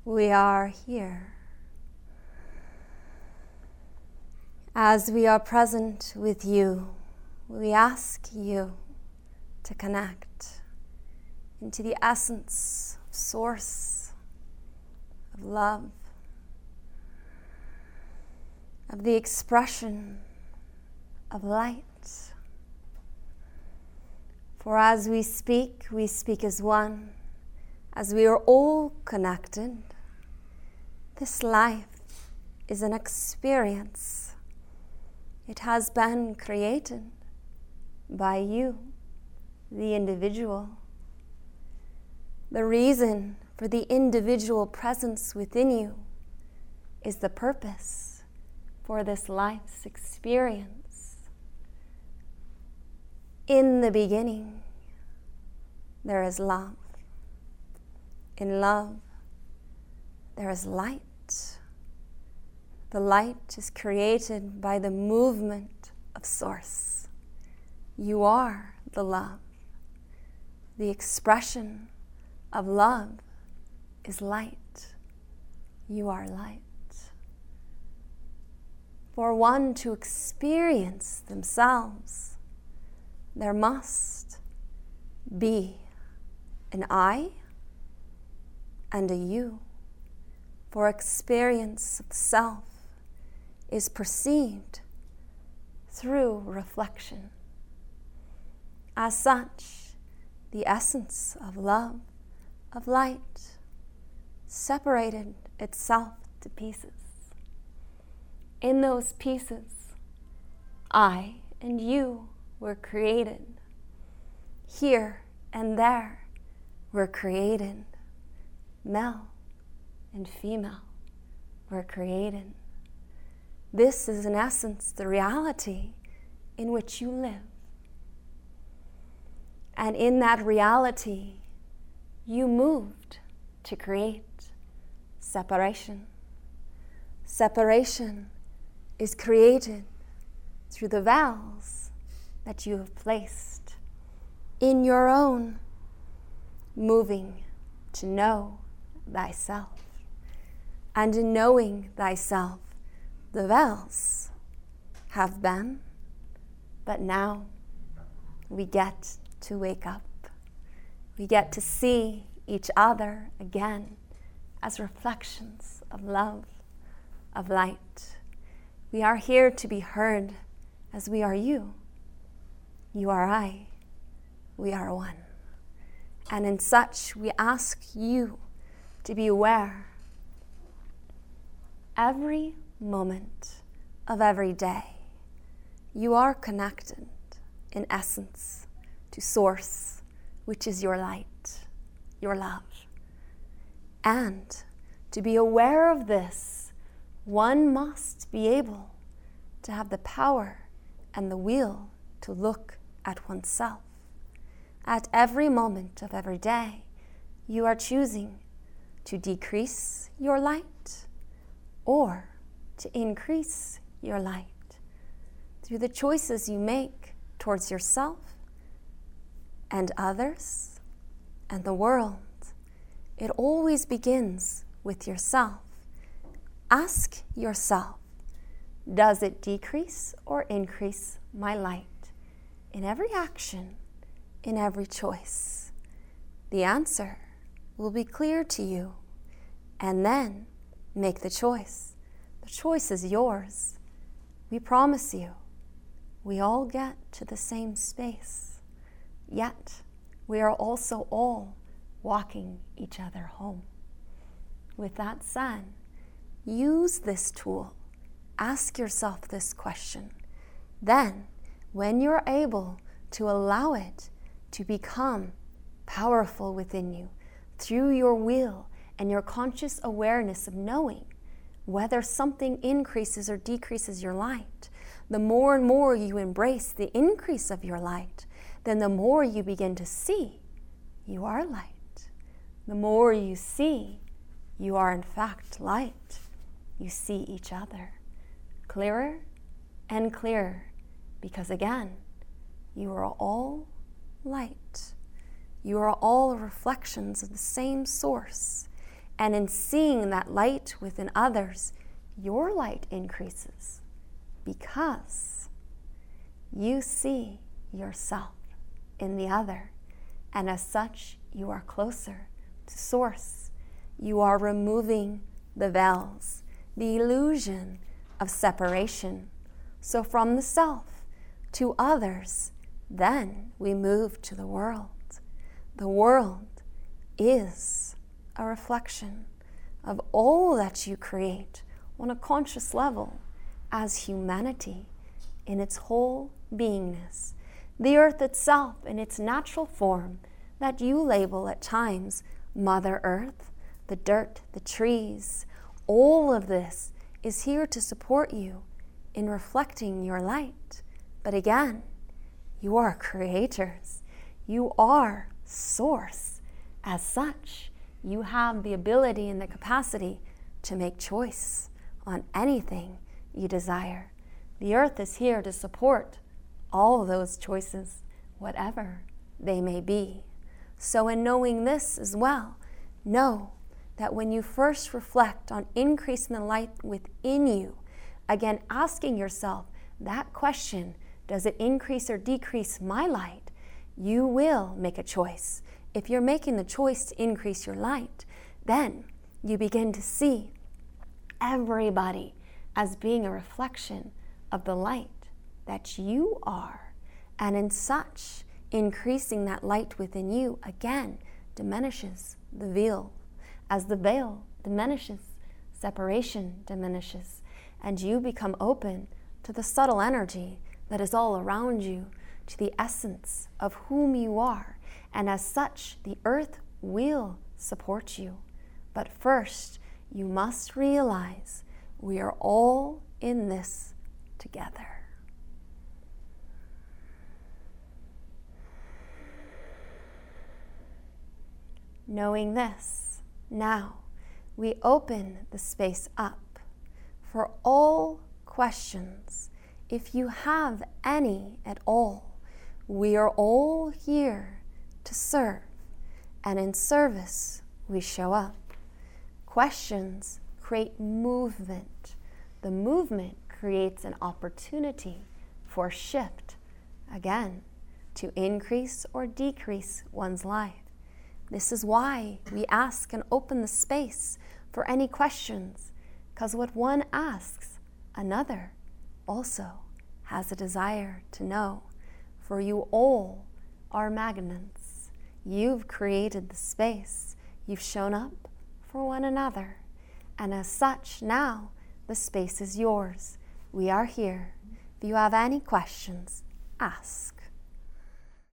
we are here. As we are present with you, we ask you to connect into the essence, source of love, of the expression of light. For as we speak as one. As we are all connected, this life is an experience. It has been created by you, the individual. The reason for the individual presence within you is the purpose for this life's experience. In the beginning, there is love. In love, there is light. The light is created by the movement of Source. You are the love. The expression of love is light. You are light. For one to experience themselves, there must be an I and a you. For experience of self is perceived through reflection. As such, the essence of love, of light, separated itself to pieces. In those pieces, I and you were created. Here and there were created. Male and female were created. This is in essence the reality in which you live. And in that reality, you moved to create separation. Separation is created through the vows that you have placed in your own moving to know thyself. And in knowing thyself, the vows have been, but now we get to wake up. We get to see each other again as reflections of love, of light. We are here to be heard as we are you. You are I. We are one. And in such, we ask you to be aware every moment of every day. You are connected, in essence, to Source, which is your light, your love. And to be aware of this, one must be able to have the power and the will to look at oneself. At every moment of every day, you are choosing to decrease your light or to increase your light through the choices you make towards yourself and others and the world. It always begins with yourself. Ask yourself, does it decrease or increase my light in every action, in every choice? The answer will be clear to you, and then make the choice. The choice is yours. We promise you, we all get to the same space, yet we are also all walking each other home. With that said, use this tool. Ask yourself this question. Then, when you're able to allow it to become powerful within you, through your will and your conscious awareness of knowing whether something increases or decreases your light, the more and more you embrace the increase of your light, then the more you begin to see you are light. The more you see you are in fact light, you see each other clearer and clearer, because again, you are all light. You are all reflections of the same Source, And in seeing that light within others, your light increases because you see yourself in the other. And as such, you are closer to Source. You are removing the veils, the illusion of separation. So from the self to others, then we move to the world. The world is a reflection of all that you create on a conscious level as humanity in its whole beingness. The earth itself in its natural form that you label at times Mother Earth, the dirt, the trees, all of this is here to support you in reflecting your light. But again, you are creators. You are Source. As such, you have the ability and the capacity to make choice on anything you desire. The earth is here to support all those choices, whatever they may be. So in knowing this as well, know that when you first reflect on increasing the light within you, again, asking yourself that question, does it increase or decrease my light? You will make a choice. If you're making the choice to increase your light, then you begin to see everybody as being a reflection of the light that you are. And in such, increasing that light within you, again, diminishes the veil. As the veil diminishes, separation diminishes, and you become open to the subtle energy that is all around you, to the essence of whom you are. And as such, the earth will support you. But first, you must realize we are all in this together. Knowing this, now we open the space up for all questions. If you have any at all, we are all here to serve, and in service we show up. Questions create movement. The movement creates an opportunity for shift, again, to increase or decrease one's life. This is why we ask and open the space for any questions, because what one asks, another also has a desire to know. For you all are magnets. You've created the space. You've shown up for one another. And as such, now the space is yours. We are here. If you have any questions, ask.